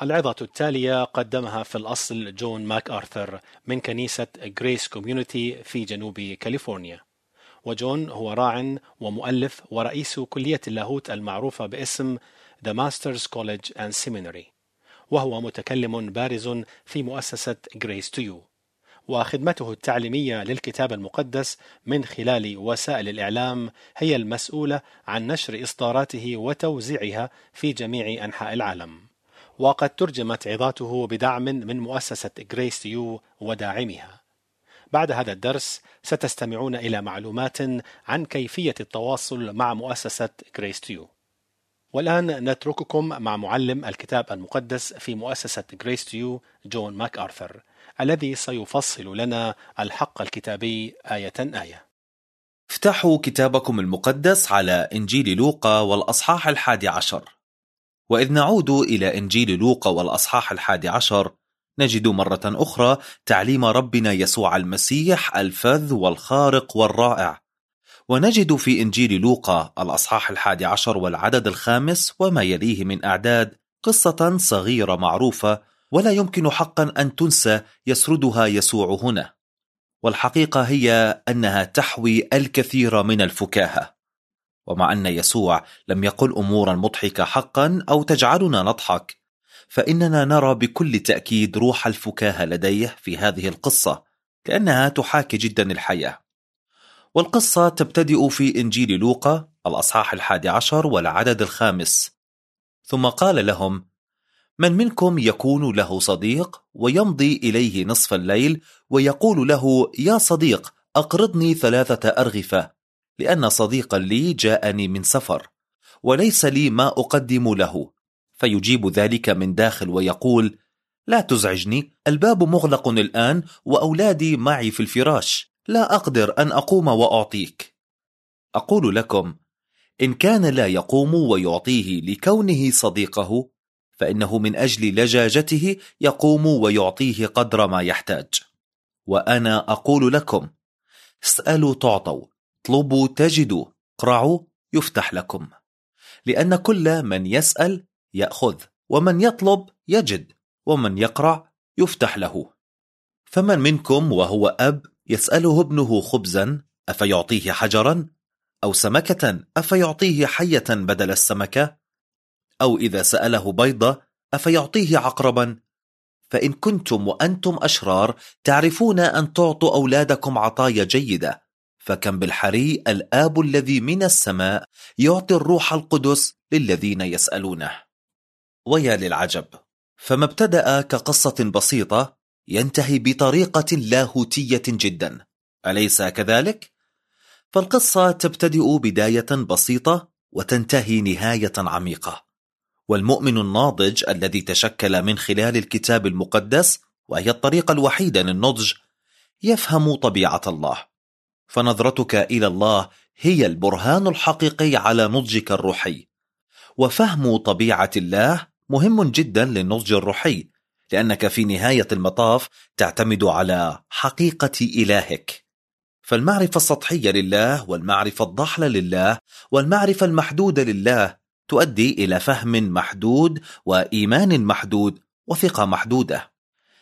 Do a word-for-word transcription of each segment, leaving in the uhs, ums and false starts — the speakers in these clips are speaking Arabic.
العظة التالية قدمها في الأصل جون ماك آرثر من كنيسة غريس كوميونيتي في جنوب كاليفورنيا، وجون هو راع ومؤلف ورئيس كلية اللاهوت المعروفة باسم The Masters College and Seminary، وهو متكلم بارز في مؤسسة Grace to You، وخدمته التعليمية للكتاب المقدس من خلال وسائل الإعلام هي المسؤولة عن نشر إصداراته وتوزيعها في جميع أنحاء العالم، وقد ترجمت عظاته بدعم من مؤسسة Grace to You وداعمها. بعد هذا الدرس ستستمعون إلى معلومات عن كيفية التواصل مع مؤسسة Grace to You. والآن نترككم مع معلم الكتاب المقدس في مؤسسة Grace to You جون ماك آرثر، الذي سيفصل لنا الحق الكتابي آية آية. افتحوا كتابكم المقدس على إنجيل لوقا والأصحاح الحادي عشر. وإذ نعود إلى إنجيل لوقا والأصحاح الحادي عشر نجد مرة أخرى تعليم ربنا يسوع المسيح الفذ والخارق والرائع، ونجد في إنجيل لوقا الأصحاح الحادي عشر والعدد الخامس وما يليه من أعداد قصة صغيرة معروفة ولا يمكن حقا أن تنسى يسردها يسوع هنا، والحقيقة هي أنها تحوي الكثير من الفكاهة. ومع أن يسوع لم يقل أمورا مضحكة حقا أو تجعلنا نضحك، فإننا نرى بكل تأكيد روح الفكاهة لديه في هذه القصة، لأنها تحاكي جدا الحياة. والقصة تبتدئ في إنجيل لوقا الأصحاح الحادي عشر والعدد الخامس. ثم قال لهم: من منكم يكون له صديق ويمضي إليه نصف الليل ويقول له: يا صديق أقرضني ثلاثة أرغفة، لأن صديقا لي جاءني من سفر وليس لي ما أقدم له، فيجيب ذلك من داخل ويقول: لا تزعجني، الباب مغلق الآن وأولادي معي في الفراش، لا أقدر أن أقوم وأعطيك. أقول لكم إن كان لا يقوم ويعطيه لكونه صديقه، فإنه من أجل لجاجته يقوم ويعطيه قدر ما يحتاج. وأنا أقول لكم: اسألوا تعطوا، اطلبوا تجدوا، اقرعوا يفتح لكم، لأن كل من يسأل يأخذ، ومن يطلب يجد، ومن يقرع يفتح له. فمن منكم وهو أب يسأله ابنه خبزا أفيعطيه حجرا، أو سمكة أفيعطيه حية بدل السمكة، أو إذا سأله بيضة أفيعطيه عقربا؟ فإن كنتم وأنتم أشرار تعرفون أن تعطوا أولادكم عطايا جيدة، فكم بالحري الآب الذي من السماء يعطي الروح القدس للذين يسألونه. ويا للعجب، فما ابتدأ كقصة بسيطة ينتهي بطريقة لاهوتية جدا، أليس كذلك؟ فالقصة تبتدئ بداية بسيطة وتنتهي نهاية عميقة، والمؤمن الناضج الذي تشكل من خلال الكتاب المقدس، وهي الطريقة الوحيدة للنضج، يفهم طبيعة الله. فنظرتك إلى الله هي البرهان الحقيقي على نضجك الروحي، وفهم طبيعة الله مهم جدا للنضج الروحي، لأنك في نهاية المطاف تعتمد على حقيقة إلهك. فالمعرفة السطحية لله والمعرفة الضحلة لله والمعرفة المحدودة لله تؤدي إلى فهم محدود وإيمان محدود وثقة محدودة.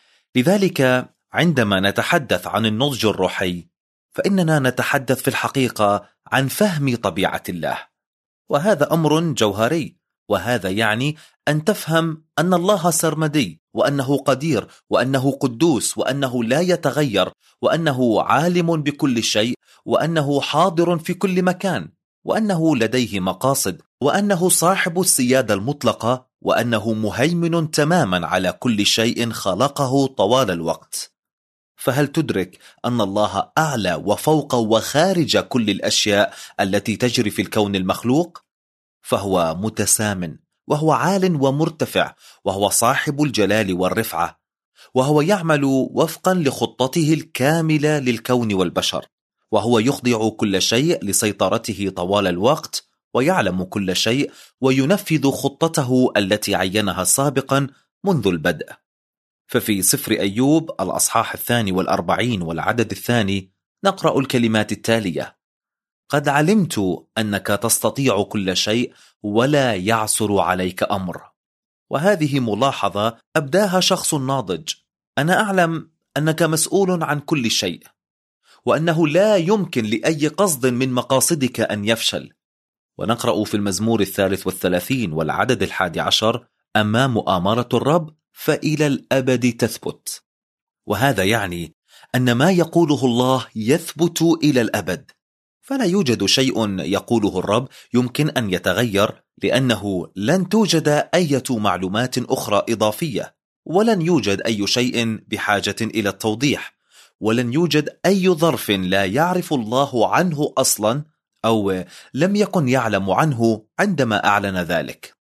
لذلك عندما نتحدث عن النضج الروحي فإننا نتحدث في الحقيقة عن فهم طبيعة الله، وهذا أمر جوهري، وهذا يعني أن تفهم أن الله سرمدي، وأنه قدير، وأنه قدوس، وأنه لا يتغير، وأنه عالم بكل شيء، وأنه حاضر في كل مكان، وأنه لديه مقاصد، وأنه صاحب السيادة المطلقة، وأنه مهيمن تماما على كل شيء خلقه طوال الوقت. فهل تدرك أن الله أعلى وفوق وخارج كل الأشياء التي تجري في الكون المخلوق؟ فهو متسامن، وهو عال ومرتفع، وهو صاحب الجلال والرفعة، وهو يعمل وفقا لخطته الكاملة للكون والبشر، وهو يخضع كل شيء لسيطرته طوال الوقت، ويعلم كل شيء، وينفذ خطته التي عينها سابقا منذ البدء. ففي سفر أيوب الأصحاح الثاني والأربعين والعدد الثاني نقرأ الكلمات التالية: قد علمت أنك تستطيع كل شيء ولا يعثر عليك أمر. وهذه ملاحظة أبداها شخص ناضج. أنا أعلم أنك مسؤول عن كل شيء، وأنه لا يمكن لأي قصد من مقاصدك أن يفشل. ونقرأ في المزمور الثالث والثلاثين والعدد الحادي عشر: أما مؤامرة الرب فإلى الأبد تثبت. وهذا يعني أن ما يقوله الله يثبت إلى الأبد، فلا يوجد شيء يقوله الرب يمكن أن يتغير، لأنه لن توجد أي معلومات أخرى إضافية، ولن يوجد أي شيء بحاجة إلى التوضيح، ولن يوجد أي ظرف لا يعرف الله عنه أصلا أو لم يكن يعلم عنه عندما أعلن ذلك.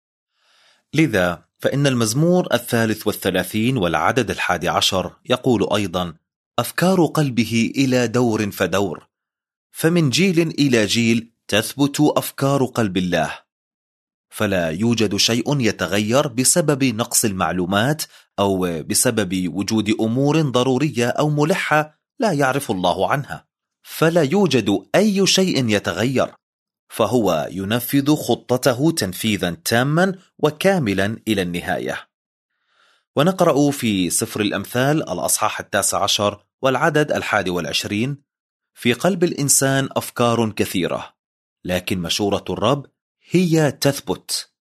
لذا فإن المزمور الثالث والثلاثين والعدد الحادي عشر يقول أيضا: أفكار قلبه إلى دور فدور، فمن جيل إلى جيل تثبت أفكار قلب الله. فلا يوجد شيء يتغير بسبب نقص المعلومات أو بسبب وجود أمور ضرورية أو ملحة لا يعرف الله عنها. فلا يوجد أي شيء يتغير، فهو ينفذ خطته تنفيذا تاما وكاملا إلى النهاية. ونقرأ في سفر الأمثال الأصحاح التاسع عشر والعدد الحادي والعشرين: في قلب الإنسان أفكار كثيرة، لكن مشورة الرب هي تثبت.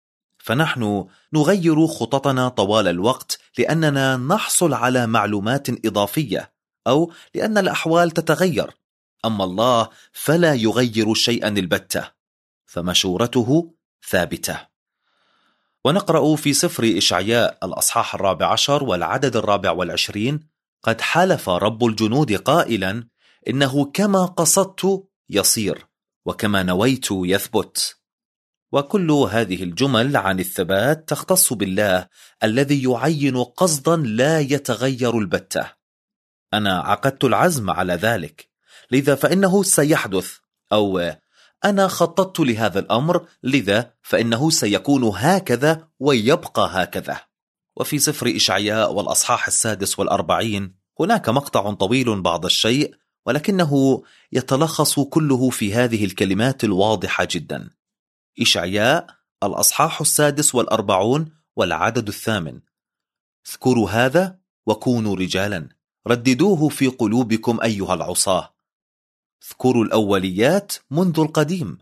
فنحن نغير خططنا طوال الوقت لأننا نحصل على معلومات إضافية أو لأن الأحوال تتغير، أما الله فلا يغير شيئا البتة، فمشورته ثابتة. ونقرأ في سفر إشعياء الأصحاح الرابع عشر والعدد الرابع والعشرين: قد حلف رب الجنود قائلا: إنه كما قصدت يصير، وكما نويت يثبت. وكل هذه الجمل عن الثبات تختص بالله الذي يعين قصدا لا يتغير البتة. أنا عقدت العزم على ذلك، لذا فإنه سيحدث، أو أنا خططت لهذا الأمر، لذا فإنه سيكون هكذا ويبقى هكذا. وفي سفر إشعياء والأصحاح السادس والأربعين هناك مقطع طويل بعض الشيء، ولكنه يتلخص كله في هذه الكلمات الواضحة جدا. إشعياء الأصحاح السادس والأربعون والعدد الثامن: اذكروا هذا وكونوا رجالا، رددوه في قلوبكم أيها العصاة، اذكروا الأوليات منذ القديم،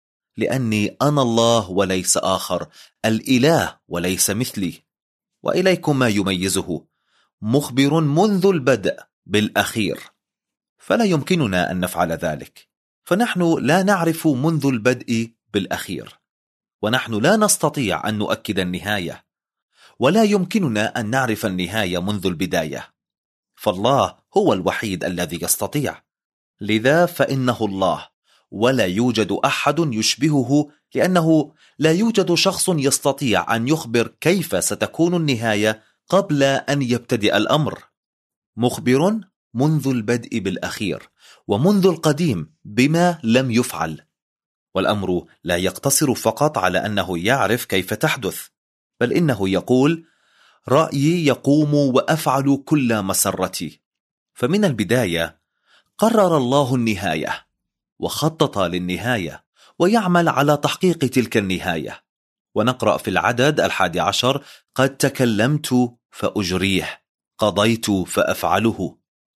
لأني أنا الله وليس آخر، الإله وليس مثلي، وإليكم ما يميزه، مخبر منذ البدء بالأخير. فلا يمكننا أن نفعل ذلك، فنحن لا نعرف منذ البدء بالأخير، ونحن لا نستطيع أن نؤكد النهاية، ولا يمكننا أن نعرف النهاية منذ البداية، فالله هو الوحيد الذي يستطيع. لذا فإنه الله، ولا يوجد أحد يشبهه، لأنه لا يوجد شخص يستطيع أن يخبر كيف ستكون النهاية قبل أن يبتدئ الأمر. مخبر منذ البدء بالأخير، ومنذ القديم بما لم يفعل. والأمر لا يقتصر فقط على أنه يعرف كيف تحدث، بل إنه يقول: رأيي يقوم وأفعل كل مسرتي. فمن البداية قرر الله النهاية، وخطط للنهاية، ويعمل على تحقيق تلك النهاية. ونقرأ في العدد الحادي عشر: قد تكلمت فأجريه، قضيت فأفعله.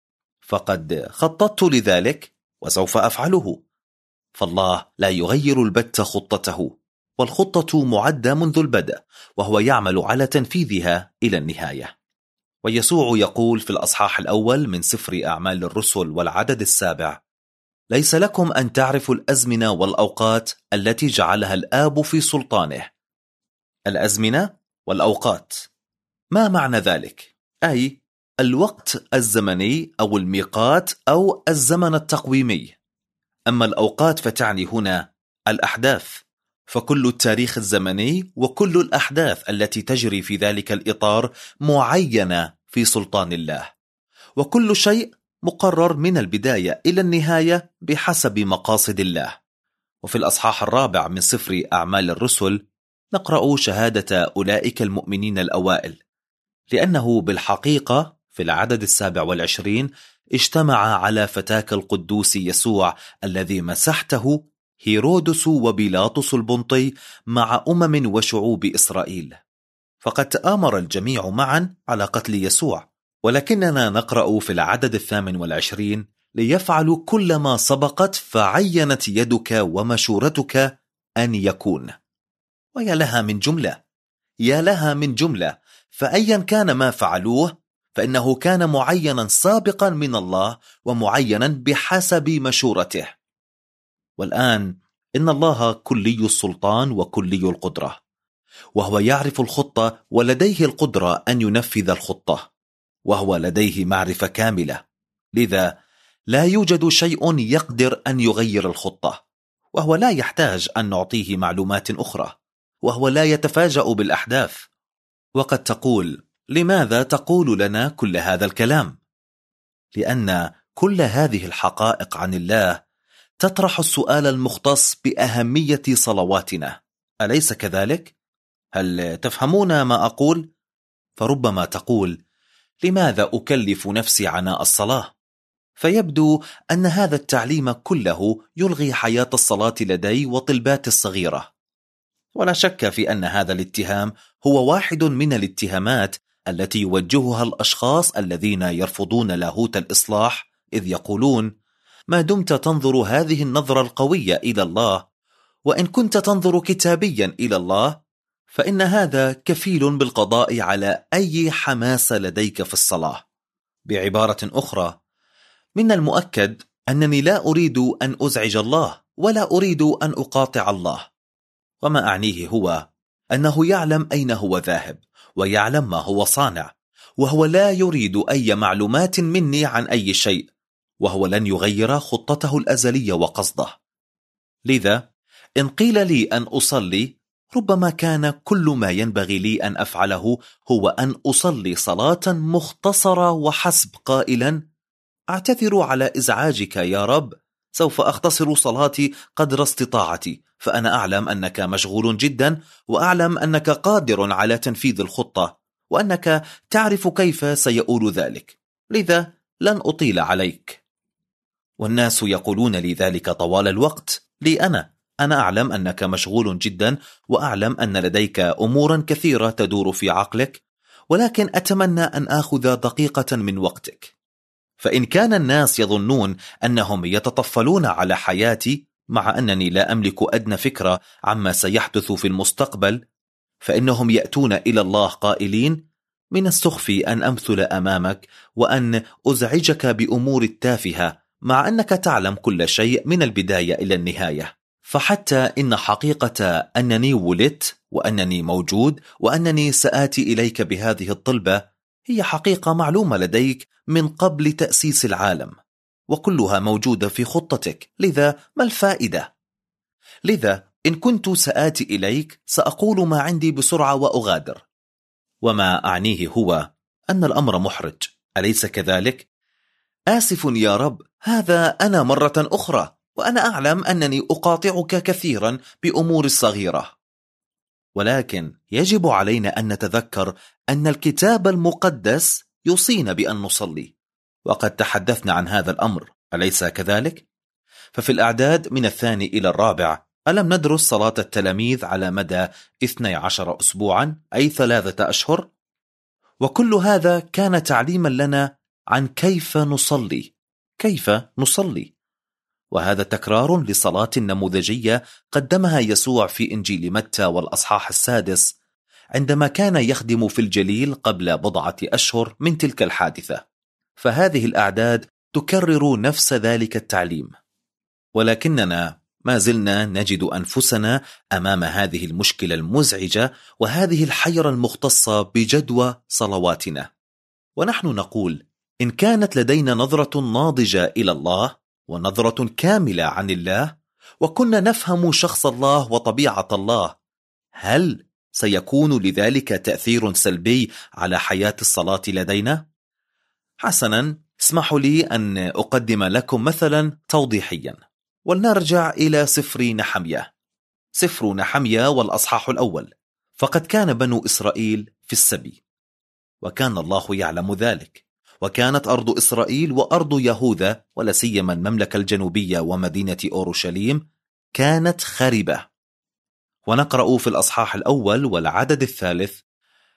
فقد خططت لذلك وسوف أفعله. فالله لا يغير البت خطته، والخطة معدة منذ البدء، وهو يعمل على تنفيذها إلى النهاية. ويسوع يقول في الأصحاح الأول من سفر أعمال الرسل والعدد السابع: ليس لكم أن تعرفوا الأزمنة والأوقات التي جعلها الآب في سلطانه. الأزمنة والأوقات، ما معنى ذلك؟ أي الوقت الزمني أو الميقات أو الزمن التقويمي. أما الأوقات فتعني هنا الأحداث، فكل التاريخ الزمني وكل الأحداث التي تجري في ذلك الإطار معينة في سلطان الله، وكل شيء مقرر من البداية إلى النهاية بحسب مقاصد الله. وفي الأصحاح الرابع من سفر أعمال الرسل نقرأ شهادة أولئك المؤمنين الأوائل، لأنه بالحقيقة في العدد السابع والعشرين اجتمع على فتاك القدوس يسوع الذي مسحته هيرودس وبيلاطس البنطي مع أمم وشعوب إسرائيل. فقد تآمر الجميع معا على قتل يسوع، ولكننا نقرأ في العدد الثامن والعشرين: ليفعلوا كل ما سبقت فعينت يدك ومشورتك أن يكون. ويا لها من جملة، يا لها من جملة، فأيا كان ما فعلوه فإنه كان معينا سابقا من الله ومعينا بحسب مشورته. والآن إن الله كلي السلطان وكلي القدرة، وهو يعرف الخطة ولديه القدرة أن ينفذ الخطة، وهو لديه معرفة كاملة، لذا لا يوجد شيء يقدر أن يغير الخطة، وهو لا يحتاج أن نعطيه معلومات أخرى، وهو لا يتفاجأ بالأحداث. وقد تقول: لماذا تقول لنا كل هذا الكلام؟ لأن كل هذه الحقائق عن الله تطرح السؤال المختص بأهمية صلواتنا، أليس كذلك؟ هل تفهمون ما أقول؟ فربما تقول: لماذا أكلف نفسي عناء الصلاة؟ فيبدو أن هذا التعليم كله يلغي حياة الصلاة لدي وطلباتي الصغيرة. ولا شك في أن هذا الاتهام هو واحد من الاتهامات التي يوجهها الأشخاص الذين يرفضون لاهوت الإصلاح، إذ يقولون: ما دمت تنظر هذه النظرة القوية إلى الله، وإن كنت تنظر كتابيا إلى الله، فإن هذا كفيل بالقضاء على أي حماس لديك في الصلاة. بعبارة أخرى، من المؤكد أنني لا أريد أن أزعج الله ولا أريد أن أقاطع الله. وما أعنيه هو أنه يعلم أين هو ذاهب ويعلم ما هو صانع، وهو لا يريد أي معلومات مني عن أي شيء، وهو لن يغير خطته الأزلية وقصده. لذا إن قيل لي أن أصلي، ربما كان كل ما ينبغي لي أن أفعله هو أن أصلي صلاة مختصرة وحسب، قائلا: أعتذر على إزعاجك يا رب، سوف أختصر صلاتي قدر استطاعتي، فأنا أعلم أنك مشغول جدا، وأعلم أنك قادر على تنفيذ الخطة، وأنك تعرف كيف سيؤول ذلك، لذا لن أطيل عليك. والناس يقولون لي ذلك طوال الوقت لي أنا أنا أعلم أنك مشغول جدا، وأعلم أن لديك أمورا كثيرة تدور في عقلك، ولكن أتمنى أن آخذ دقيقة من وقتك. فإن كان الناس يظنون أنهم يتطفلون على حياتي مع أنني لا أملك أدنى فكرة عما سيحدث في المستقبل، فإنهم يأتون إلى الله قائلين: من السخف أن أمثل أمامك وأن أزعجك بأمور التافهة، مع أنك تعلم كل شيء من البداية إلى النهاية. فحتى إن حقيقة أنني ولدت وأنني موجود وأنني سآتي إليك بهذه الطلبة هي حقيقة معلومة لديك من قبل تأسيس العالم، وكلها موجودة في خطتك، لذا ما الفائدة؟ لذا إن كنت سآتي إليك سأقول ما عندي بسرعة وأغادر. وما أعنيه هو أن الأمر محرج، أليس كذلك؟ آسف يا رب، هذا أنا مرة أخرى، وأنا أعلم أنني أقاطعك كثيرا بأمور الصغيرة، ولكن يجب علينا أن نتذكر أن الكتاب المقدس يوصينا بأن نصلي، وقد تحدثنا عن هذا الأمر، أليس كذلك؟ ففي الأعداد من الثاني إلى الرابع ألم ندرس صلاة التلاميذ على مدى اثني عشر أسبوعا، أي ثلاثة أشهر؟ وكل هذا كان تعليما لنا عن كيف نصلي، كيف نصلي. وهذا تكرار لصلاة نموذجية قدمها يسوع في إنجيل متى والأصحاح السادس عندما كان يخدم في الجليل قبل بضعة أشهر من تلك الحادثة. فهذه الأعداد تكرر نفس ذلك التعليم، ولكننا ما زلنا نجد أنفسنا أمام هذه المشكلة المزعجة وهذه الحيرة المختصة بجدوى صلواتنا، ونحن نقول: إن كانت لدينا نظرة ناضجة إلى الله ونظرة كاملة عن الله، وكنا نفهم شخص الله وطبيعة الله، هل سيكون لذلك تأثير سلبي على حياة الصلاة لدينا؟ حسنا، اسمحوا لي أن أقدم لكم مثلا توضيحيا، ولنرجع إلى سفر نحمية. سفر نحمية والأصحاح الأول. فقد كان بنو إسرائيل في السبي، وكان الله يعلم ذلك، وكانت أرض إسرائيل وأرض يهوذا ولا سيما المملكة الجنوبية ومدينة أورشليم كانت خربة. ونقرأ في الأصحاح الأول والعدد الثالث: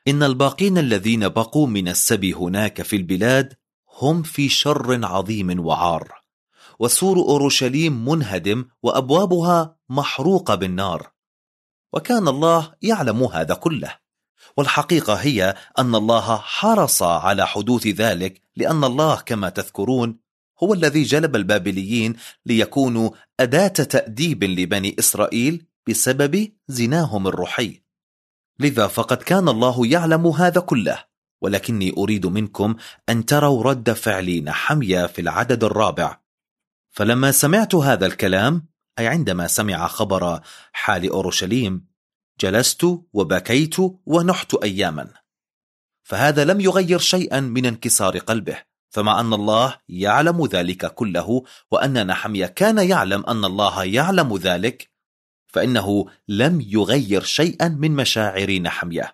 إن الباقين الذين بقوا من السبي هناك في البلاد هم في شر عظيم وعار، وسور أورشليم منهدم وأبوابها محروقة بالنار. وكان الله يعلم هذا كله، والحقيقة هي أن الله حرص على حدوث ذلك، لأن الله كما تذكرون هو الذي جلب البابليين ليكونوا أداة تأديب لبني إسرائيل بسبب زناهم الروحي. لذا فقد كان الله يعلم هذا كله، ولكني أريد منكم أن تروا رد فعل نحميا في العدد الرابع. فلما سمعت هذا الكلام، أي عندما سمع خبر حال أورشليم، جلست وبكيت ونحت أياما. فهذا لم يغير شيئا من انكسار قلبه، فمع أن الله يعلم ذلك كله، وأن نحميا كان يعلم أن الله يعلم ذلك، فإنه لم يغير شيئا من مشاعر نحميا.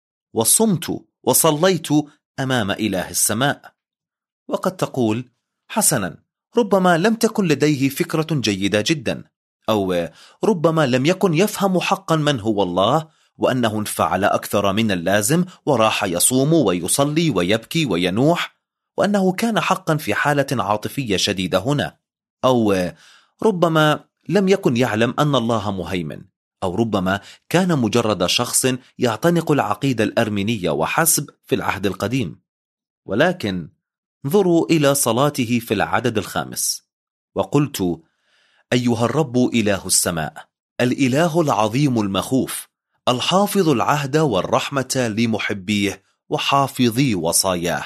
وصمت وصليت أمام إله السماء. وقد تقول: حسنا، ربما لم تكن لديه فكرة جيدة جدا، أو ربما لم يكن يفهم حقا من هو الله، وأنه انفعل أكثر من اللازم وراح يصوم ويصلي ويبكي وينوح، وأنه كان حقا في حالة عاطفية شديدة هنا. أو ربما لم يكن يعلم أن الله مهيمن، أو ربما كان مجرد شخص يعتنق العقيدة الأرمينية وحسب في العهد القديم. ولكن انظروا إلى صلاته في العدد الخامس: وقلت: أيها الرب إله السماء، الإله العظيم المخوف، الحافظ العهد والرحمة لمحبيه وحافظي وصاياه.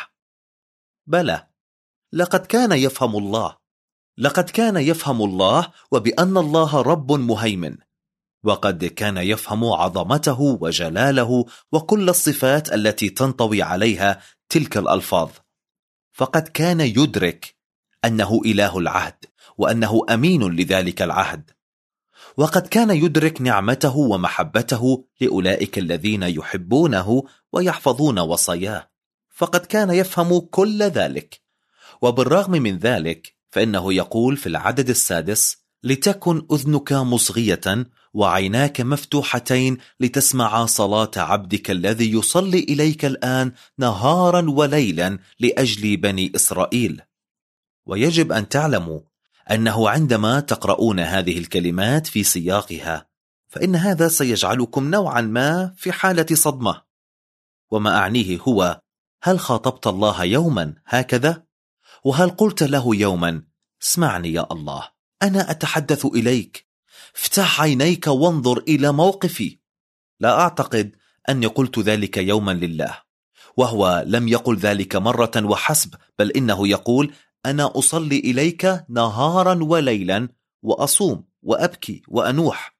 بلى، لقد كان يفهم الله، لقد كان يفهم الله وبأن الله رب مهيمن، وقد كان يفهم عظمته وجلاله وكل الصفات التي تنطوي عليها تلك الألفاظ. فقد كان يدرك أنه إله العهد، وأنه أمين لذلك العهد، وقد كان يدرك نعمته ومحبته لأولئك الذين يحبونه ويحفظون وصاياه. فقد كان يفهم كل ذلك، وبالرغم من ذلك فإنه يقول في العدد السادس: لتكن أذنك مصغية وعيناك مفتوحتين لتسمع صلاة عبدك الذي يصلي إليك الآن نهارا وليلا لأجل بني إسرائيل. ويجب أن تعلموا أنه عندما تقرؤون هذه الكلمات في سياقها، فإن هذا سيجعلكم نوعا ما في حالة صدمة. وما أعنيه هو: هل خاطبت الله يوما هكذا؟ وهل قلت له يوما: اسمعني يا الله، أنا أتحدث إليك، افتح عينيك وانظر إلى موقفي؟ لا أعتقد أني قلت ذلك يوما لله، وهو لم يقل ذلك مرة وحسب، بل إنه يقول: أنا أصلي إليك نهارا وليلا وأصوم وأبكي وأنوح،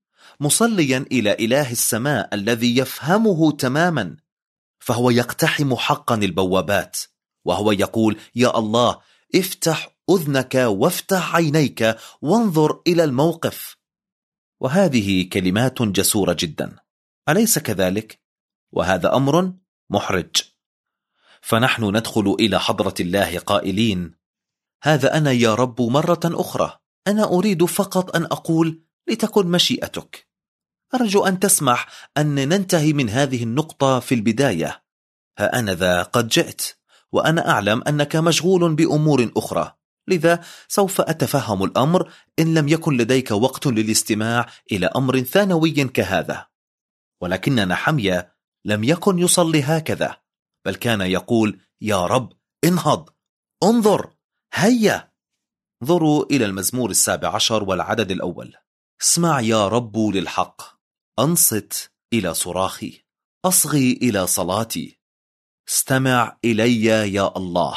مصليا إلى إله السماء الذي يفهمه تماما. فهو يقتحم حقا البوابات، وهو يقول: يا الله، افتح أذنك وافتح عينيك وانظر إلى الموقف. وهذه كلمات جسورة جدا، أليس كذلك؟ وهذا أمر محرج. فنحن ندخل إلى حضرة الله قائلين: هذا أنا يا رب مرة أخرى، أنا أريد فقط أن أقول: لتكن مشيئتك. أرجو أن تسمح أن ننتهي من هذه النقطة في البداية. ها أنا ذا قد جئت، وأنا أعلم أنك مشغول بأمور أخرى، لذا سوف أتفهم الأمر إن لم يكن لديك وقت للاستماع إلى أمر ثانوي كهذا. ولكن نحميا لم يكن يصلي هكذا، بل كان يقول: يا رب، انهض، انظر، هيا. انظروا إلى المزمور السابع عشر والعدد الأول: اسمع يا رب للحق، أنصت إلى صراخي، أصغي إلى صلاتي، استمع إلي يا الله.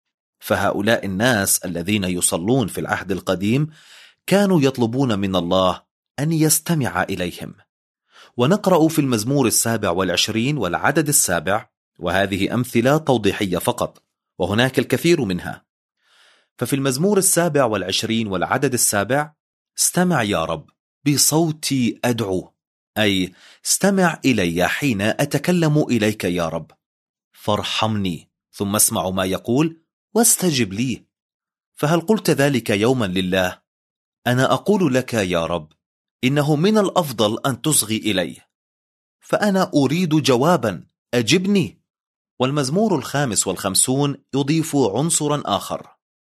فهؤلاء الناس الذين يصلون في العهد القديم كانوا يطلبون من الله أن يستمع إليهم. ونقرأ في المزمور السابع والعشرين والعدد السابع، وهذه أمثلة توضيحية فقط، وهناك الكثير منها. ففي المزمور السابع والعشرين والعدد السابع: استمع يا رب، بصوتي أدعو، أي استمع إلي حين أتكلم إليك يا رب، فارحمني، ثم اسمع ما يقول واستجب لي. فهل قلت ذلك يوما لله؟ أنا أقول لك يا رب: إنه من الأفضل أن تصغي إلي، فأنا أريد جوابا، أجبني. والمزمور الخامس والخمسون يضيف عنصرا آخر: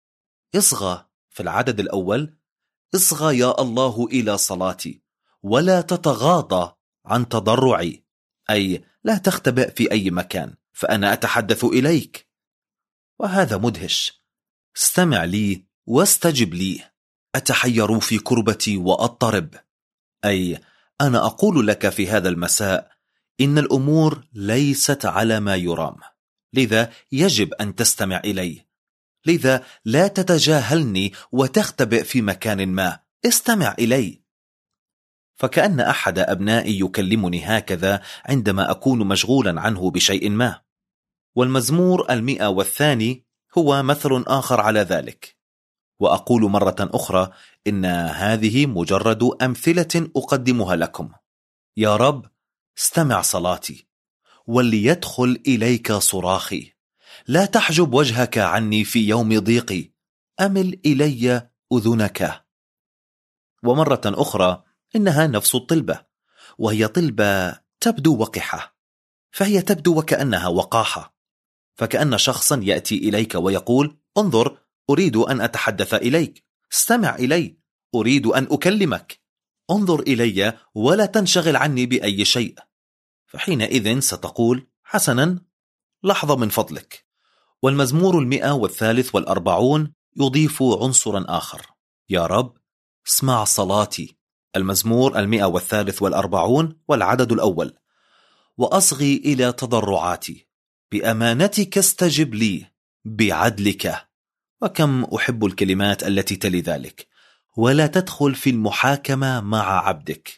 اصغى. في العدد الأول: اصغى يا الله إلى صلاتي ولا تتغاضى عن تضرعي، أي لا تختبئ في أي مكان فأنا أتحدث إليك. وهذا مدهش. استمع لي واستجب لي، أتحير في كربتي وأضطرب، أي أنا أقول لك في هذا المساء إن الأمور ليست على ما يرام، لذا يجب أن تستمع إلي، لذا لا تتجاهلني وتختبئ في مكان ما، استمع إلي. فكأن أحد أبنائي يكلمني هكذا عندما أكون مشغولا عنه بشيء ما. والمزمور المئة والثاني هو مثل آخر على ذلك. وأقول مرة أخرى إن هذه مجرد أمثلة أقدمها لكم. يا رب، استمع صلاتي وليدخل إليك صراخي، لا تحجب وجهك عني في يوم ضيقي، أمل إلي أذنك. ومرة أخرى إنها نفس الطلبة، وهي طلبة تبدو وقحة، فهي تبدو وكأنها وقاحة، فكأن شخصا يأتي إليك ويقول: انظر، أريد أن أتحدث إليك، استمع إلي، أريد أن أكلمك، انظر إلي ولا تنشغل عني بأي شيء. فحينئذ ستقول: حسنا، لحظة من فضلك. والمزمور المئة والثالث والأربعون يضيف عنصرا آخر: يا رب، اسمع صلاتي. المزمور المئة والثالث والأربعون والعدد الأول: وأصغي إلى تضرعاتي، بأمانتك استجب لي، بعدلك. وكم أحب الكلمات التي تلي ذلك: ولا تدخل في المحاكمة مع عبدك.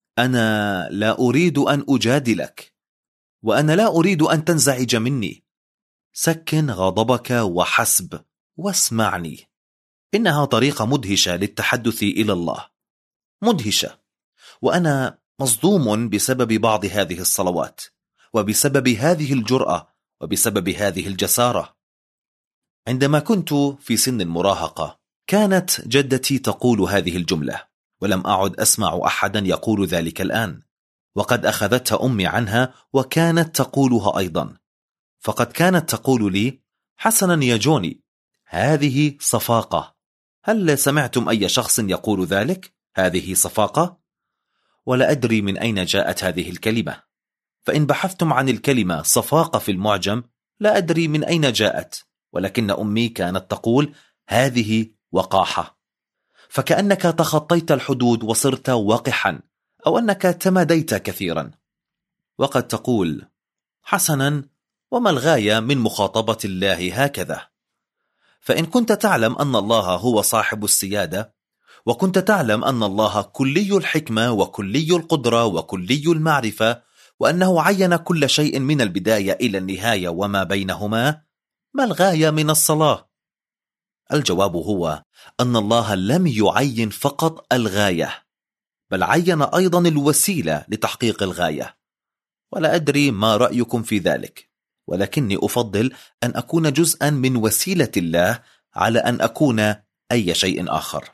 أنا لا أريد أن أجادلك، وأنا لا أريد أن تنزعج مني. سكن غضبك وحسب واسمعني. إنها طريقة مدهشة للتحدث إلى الله، مدهشة. وأنا مصدوم بسبب بعض هذه الصلوات، وبسبب هذه الجرأة، وبسبب هذه الجسارة. عندما كنت في سن المراهقة كانت جدتي تقول هذه الجملة، ولم أعد أسمع أحدا يقول ذلك الآن، وقد أخذتها أمي عنها وكانت تقولها أيضا. فقد كانت تقول لي: حسنا يا جوني، هذه صفاقة. هل سمعتم أي شخص يقول ذلك؟ هذه صفاقة؟ ولا أدري من أين جاءت هذه الكلمة، فإن بحثتم عن الكلمة صفاقة في المعجم لا أدري من أين جاءت، ولكن أمي كانت تقول: هذه وقاحة. فكأنك تخطيت الحدود وصرت وقحا، أو أنك تماديت كثيرا. وقد تقول: حسنا، وما الغاية من مخاطبة الله هكذا؟ فإن كنت تعلم أن الله هو صاحب السيادة، وكنت تعلم أن الله كلي الحكمة وكلي القدرة وكلي المعرفة، وأنه عين كل شيء من البداية إلى النهاية وما بينهما، ما الغاية من الصلاة؟ الجواب هو أن الله لم يعين فقط الغاية، بل عين أيضا الوسيلة لتحقيق الغاية. ولا أدري ما رأيكم في ذلك، ولكني أفضل أن أكون جزءا من وسيلة الله على أن أكون أي شيء آخر.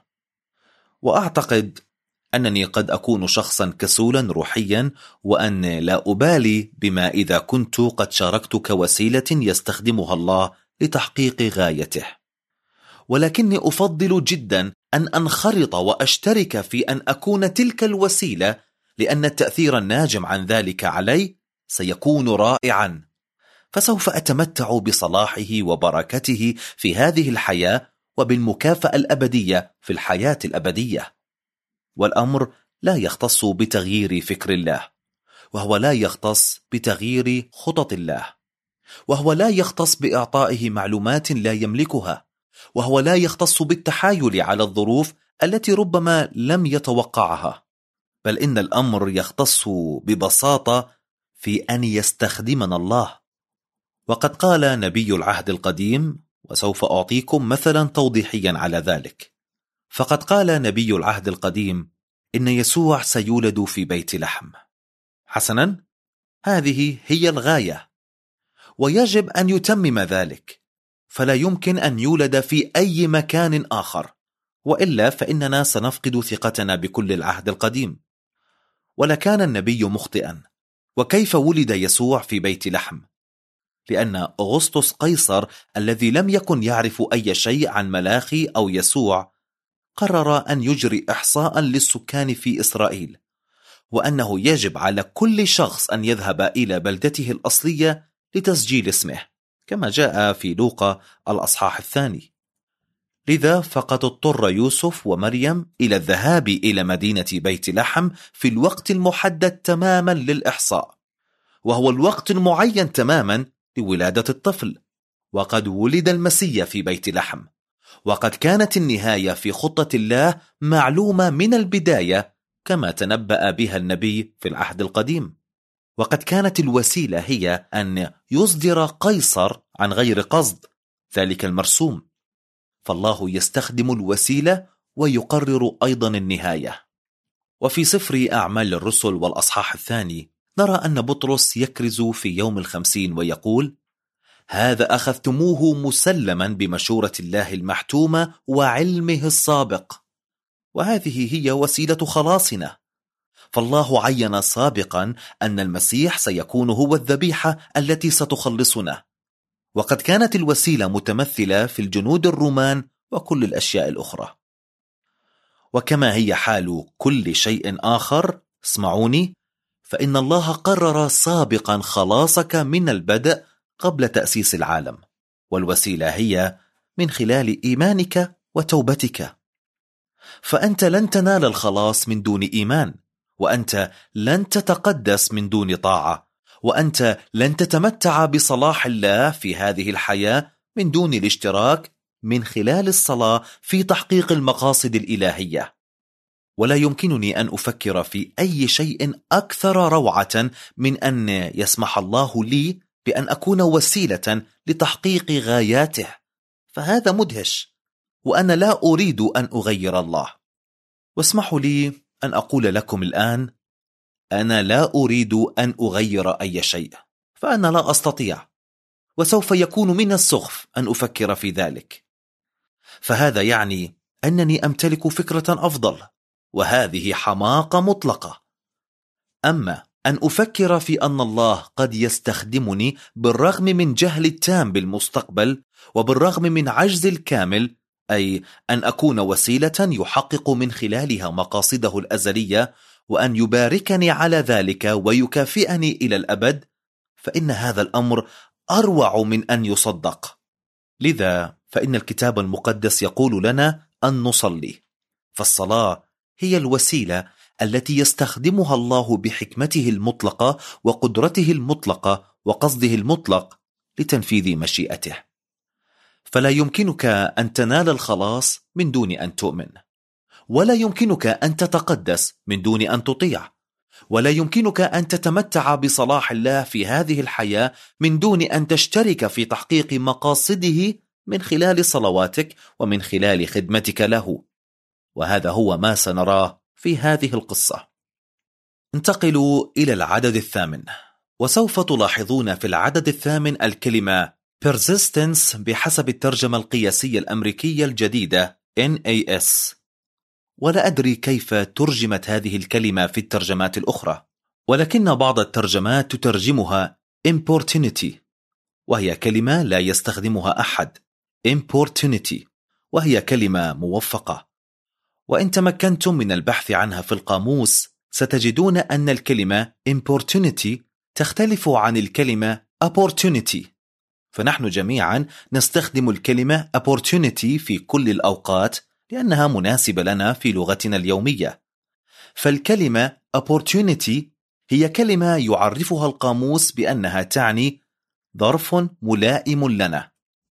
وأعتقد أنني قد أكون شخصا كسولا روحيا، وأن لا أبالي بما إذا كنت قد شاركت كوسيلة يستخدمها الله لتحقيق غايته، ولكني أفضل جدا أن أنخرط وأشترك في أن أكون تلك الوسيلة، لأن التأثير الناجم عن ذلك علي سيكون رائعا، فسوف أتمتع بصلاحه وبركته في هذه الحياة، وبالمكافأة الأبدية في الحياة الأبدية. والأمر لا يختص بتغيير فكر الله، وهو لا يختص بتغيير خطط الله، وهو لا يختص بإعطائه معلومات لا يملكها، وهو لا يختص بالتحايل على الظروف التي ربما لم يتوقعها، بل إن الأمر يختص ببساطة في أن يستخدمنا الله. وقد قال نبي العهد القديم، وسوف أعطيكم مثلا توضيحيا على ذلك، فقد قال نبي العهد القديم إن يسوع سيولد في بيت لحم. حسنا، هذه هي الغاية، ويجب أن يتمم ذلك، فلا يمكن أن يولد في أي مكان آخر، وإلا فإننا سنفقد ثقتنا بكل العهد القديم. ولكان النبي مخطئا، وكيف ولد يسوع في بيت لحم؟ لأن أغسطس قيصر الذي لم يكن يعرف أي شيء عن ملاخي أو يسوع قرر أن يجري إحصاء للسكان في إسرائيل، وأنه يجب على كل شخص أن يذهب إلى بلدته الأصلية لتسجيل اسمه، كما جاء في لوقا الأصحاح الثاني. لذا فقد اضطر يوسف ومريم إلى الذهاب إلى مدينة بيت لحم في الوقت المحدد تماما للإحصاء، وهو الوقت المعين تماما لولادة الطفل. وقد ولد المسيح في بيت لحم، وقد كانت النهاية في خطة الله معلومة من البداية كما تنبأ بها النبي في العهد القديم. وقد كانت الوسيلة هي أن يصدر قيصر عن غير قصد ذلك المرسوم، فالله يستخدم الوسيلة ويقرر أيضا النهاية. وفي سفر أعمال الرسل والأصحاح الثاني نرى أن بطرس يكرز في يوم الخمسين ويقول: هذا أخذتموه مسلما بمشورة الله المحتومة وعلمه السابق. وهذه هي وسيلة خلاصنا، فالله عين سابقا أن المسيح سيكون هو الذبيحة التي ستخلصنا، وقد كانت الوسيلة متمثلة في الجنود الرومان وكل الأشياء الأخرى. وكما هي حال كل شيء آخر، اسمعوني، فإن الله قرر سابقا خلاصك من البدء قبل تأسيس العالم، والوسيلة هي من خلال إيمانك وتوبتك. فأنت لن تنال الخلاص من دون إيمان، وأنت لن تتقدس من دون طاعة، وأنت لن تتمتع بصلاح الله في هذه الحياة من دون الاشتراك من خلال الصلاة في تحقيق المقاصد الإلهية. ولا يمكنني أن أفكر في أي شيء أكثر روعة من أن يسمح الله لي بأن أكون وسيلة لتحقيق غاياته، فهذا مدهش، وأنا لا أريد أن أغير الله. واسمحوا لي أن أقول لكم الآن: أنا لا أريد أن أغير أي شيء، فأنا لا أستطيع، وسوف يكون من السخف أن أفكر في ذلك. فهذا يعني أنني أمتلك فكرة أفضل، وهذه حماقة مطلقة. أما أن أفكر في أن الله قد يستخدمني بالرغم من جهل التام بالمستقبل وبالرغم من عجز الكامل، أي أن أكون وسيلة يحقق من خلالها مقاصده الأزلية، وأن يباركني على ذلك ويكافئني إلى الأبد، فإن هذا الأمر أروع من أن يصدق. لذا فإن الكتاب المقدس يقول لنا أن نصلي، فالصلاة هي الوسيلة التي يستخدمها الله بحكمته المطلقة وقدرته المطلقة وقصده المطلق لتنفيذ مشيئته. فلا يمكنك أن تنال الخلاص من دون أن تؤمن، ولا يمكنك أن تتقدس من دون أن تطيع، ولا يمكنك أن تتمتع بصلاح الله في هذه الحياة من دون أن تشترك في تحقيق مقاصده من خلال صلواتك ومن خلال خدمتك له. وهذا هو ما سنراه في هذه القصة. انتقلوا إلى العدد الثامن، وسوف تلاحظون في العدد الثامن الكلمة persistence بحسب الترجمة القياسية الأمريكية الجديدة إن إيه إس. ولا أدري كيف ترجمت هذه الكلمة في الترجمات الأخرى، ولكن بعض الترجمات تترجمها importunity، وهي كلمة لا يستخدمها أحد. importunity وهي كلمة موفقة، وإن تمكنتم من البحث عنها في القاموس ستجدون أن الكلمة importunity تختلف عن الكلمة opportunity، فنحن جميعا نستخدم الكلمة opportunity في كل الأوقات لأنها مناسبة لنا في لغتنا اليومية. فالكلمة opportunity هي كلمة يعرفها القاموس بأنها تعني ظرف ملائم لنا،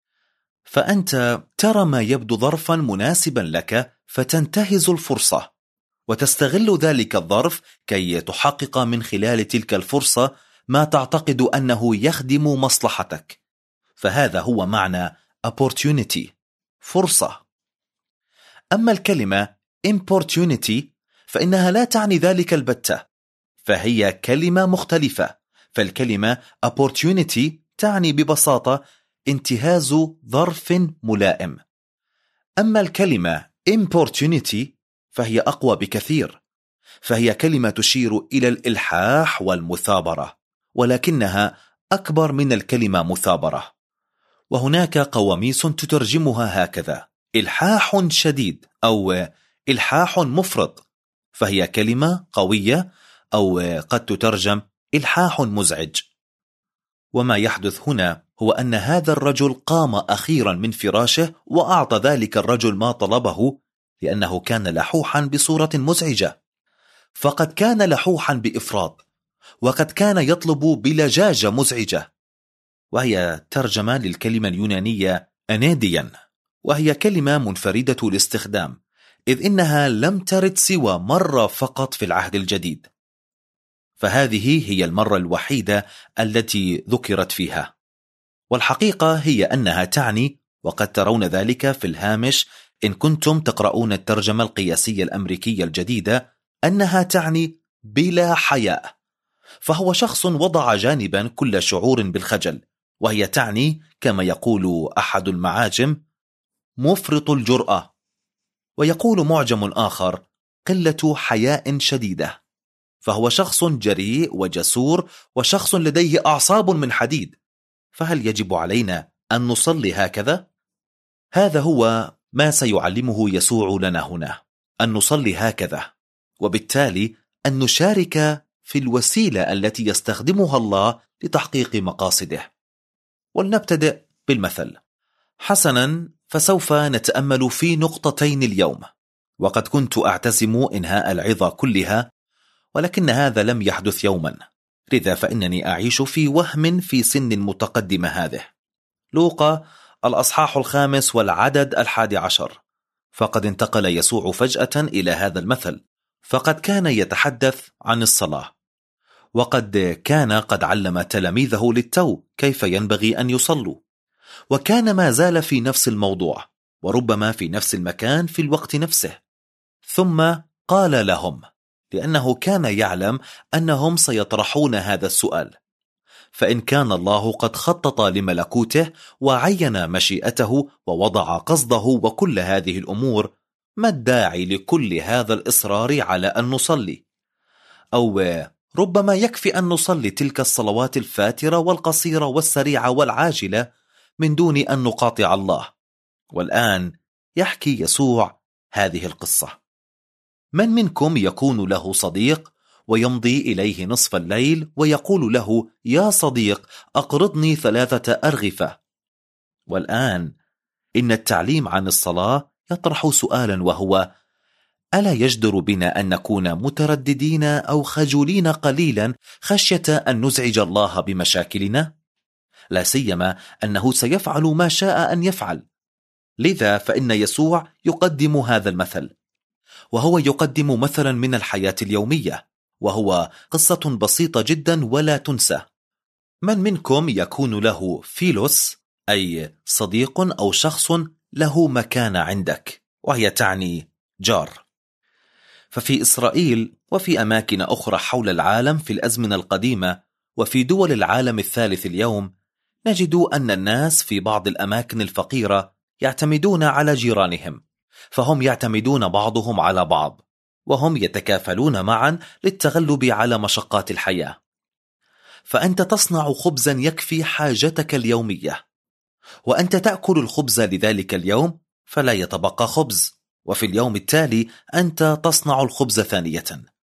فأنت ترى ما يبدو ظرفا مناسبا لك فتنتهز الفرصة وتستغل ذلك الظرف كي تحقق من خلال تلك الفرصة ما تعتقد أنه يخدم مصلحتك، فهذا هو معنى opportunity، فرصة. أما الكلمة importunity فإنها لا تعني ذلك البتة، فهي كلمة مختلفة. فالكلمة opportunity تعني ببساطة انتهاز ظرف ملائم، أما الكلمة importunity فهي أقوى بكثير، فهي كلمة تشير إلى الإلحاح والمثابرة، ولكنها أكبر من الكلمة مثابرة. وهناك قواميس تترجمها هكذا: إلحاح شديد أو إلحاح مفرط، فهي كلمة قوية، أو قد تترجم إلحاح مزعج. وما يحدث هنا هو أن هذا الرجل قام أخيرا من فراشه وأعطى ذلك الرجل ما طلبه، لأنه كان لحوحا بصورة مزعجة، فقد كان لحوحا بإفراط، وقد كان يطلب بلجاجة مزعجة، وهي ترجمة للكلمة اليونانية أناديا، وهي كلمة منفردة الاستخدام، إذ إنها لم ترد سوى مرة فقط في العهد الجديد، فهذه هي المرة الوحيدة التي ذكرت فيها. والحقيقة هي أنها تعني، وقد ترون ذلك في الهامش إن كنتم تقرؤون الترجمة القياسية الأمريكية الجديدة، أنها تعني بلا حياء، فهو شخص وضع جانبا كل شعور بالخجل، وهي تعني كما يقول أحد المعاجم مفرط الجرأة، ويقول معجم آخر قلة حياء شديدة، فهو شخص جريء وجسور وشخص لديه أعصاب من حديد. فهل يجب علينا أن نصلي هكذا؟ هذا هو ما سيعلمه يسوع لنا هنا، أن نصلي هكذا، وبالتالي أن نشارك في الوسيلة التي يستخدمها الله لتحقيق مقاصده. ولنبتدئ بالمثل. حسنا، فسوف نتأمل في نقطتين اليوم، وقد كنت أعتزم إنهاء العظة كلها، ولكن هذا لم يحدث يوما، لذا فإنني أعيش في وهم في سن متقدمة هذه. لوقا الأصحاح الخامس والعدد الحادي عشر. فقد انتقل يسوع فجأة إلى هذا المثل، فقد كان يتحدث عن الصلاة، وقد كان قد علم تلاميذه للتو كيف ينبغي أن يصلوا، وكان ما زال في نفس الموضوع، وربما في نفس المكان في الوقت نفسه. ثم قال لهم، لأنه كان يعلم أنهم سيطرحون هذا السؤال: فإن كان الله قد خطط لملكوته وعين مشيئته ووضع قصده وكل هذه الأمور، ما الداعي لكل هذا الإصرار على أن نصلي؟ أو ربما يكفي أن نصلي تلك الصلوات الفاترة والقصيرة والسريعة والعاجلة من دون أن نقاطع الله. والآن يحكي يسوع هذه القصة. من منكم يكون له صديق ويمضي إليه نصف الليل ويقول له: يا صديق، أقرضني ثلاثة أرغفة؟ والآن إن التعليم عن الصلاة يطرح سؤالا، وهو: ألا يجدر بنا أن نكون مترددين أو خجولين قليلا خشية أن نزعج الله بمشاكلنا؟ لا سيما أنه سيفعل ما شاء أن يفعل. لذا فإن يسوع يقدم هذا المثل، وهو يقدم مثلا من الحياة اليومية، وهو قصة بسيطة جدا ولا تنسى. من منكم يكون له فيلوس، أي صديق أو شخص له مكانة عندك، وهي تعني جار. ففي إسرائيل وفي أماكن أخرى حول العالم في الأزمنة القديمة وفي دول العالم الثالث اليوم، نجد أن الناس في بعض الأماكن الفقيرة يعتمدون على جيرانهم، فهم يعتمدون بعضهم على بعض، وهم يتكافلون معا للتغلب على مشقات الحياة. فأنت تصنع خبزا يكفي حاجتك اليومية، وأنت تأكل الخبز لذلك اليوم فلا يتبقى خبز، وفي اليوم التالي أنت تصنع الخبز ثانية،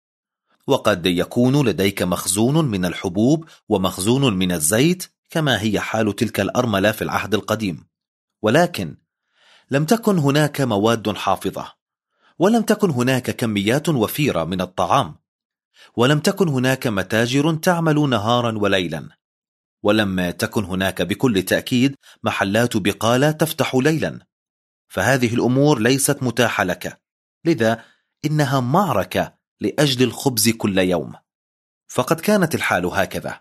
وقد يكون لديك مخزون من الحبوب ومخزون من الزيت، كما هي حال تلك الأرملة في العهد القديم. ولكن لم تكن هناك مواد حافظة، ولم تكن هناك كميات وفيرة من الطعام، ولم تكن هناك متاجر تعمل نهارا وليلا، ولم تكن هناك بكل تأكيد محلات بقالة تفتح ليلا. فهذه الأمور ليست متاحة لك، لذا إنها معركة لأجل الخبز كل يوم. فقد كانت الحال هكذا.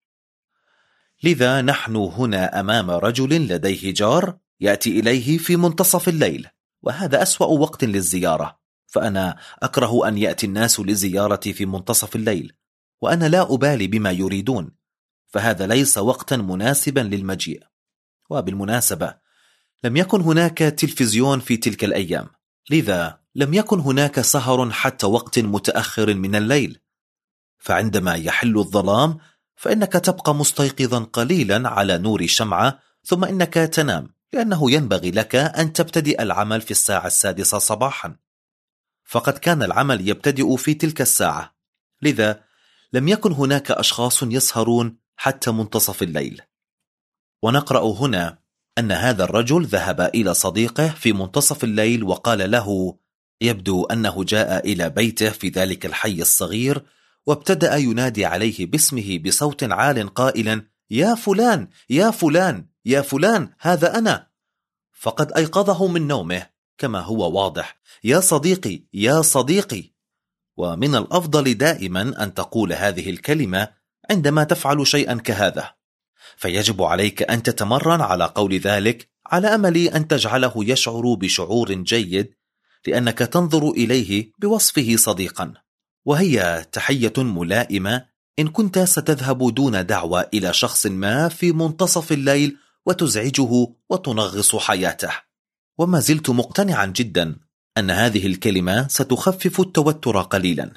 لذا نحن هنا أمام رجل لديه جار يأتي إليه في منتصف الليل، وهذا أسوأ وقت للزيارة، فأنا أكره أن يأتي الناس لزيارتي في منتصف الليل، وأنا لا أبالي بما يريدون، فهذا ليس وقتا مناسبا للمجيء. وبالمناسبة لم يكن هناك تلفزيون في تلك الأيام، لذا لم يكن هناك سهر حتى وقت متأخر من الليل، فعندما يحل الظلام فإنك تبقى مستيقظا قليلا على نور شمعة، ثم إنك تنام، لأنه ينبغي لك أن تبتدئ العمل في الساعة السادسة صباحا. فقد كان العمل يبتدئ في تلك الساعة، لذا لم يكن هناك أشخاص يسهرون حتى منتصف الليل. ونقرأ هنا أن هذا الرجل ذهب إلى صديقه في منتصف الليل وقال له: يبدو أنه جاء إلى بيته في ذلك الحي الصغير، وابتدأ ينادي عليه باسمه بصوت عال قائلا: يا فلان يا فلان يا فلان، هذا أنا. فقد أيقظه من نومه، كما هو واضح: يا صديقي يا صديقي. ومن الأفضل دائما أن تقول هذه الكلمة عندما تفعل شيئا كهذا، فيجب عليك أن تتمرن على قول ذلك على أمل أن تجعله يشعر بشعور جيد، لأنك تنظر إليه بوصفه صديقا، وهي تحية ملائمة إن كنت ستذهب دون دعوة إلى شخص ما في منتصف الليل وتزعجه وتنغص حياته. وما زلت مقتنعا جدا أن هذه الكلمة ستخفف التوتر قليلا.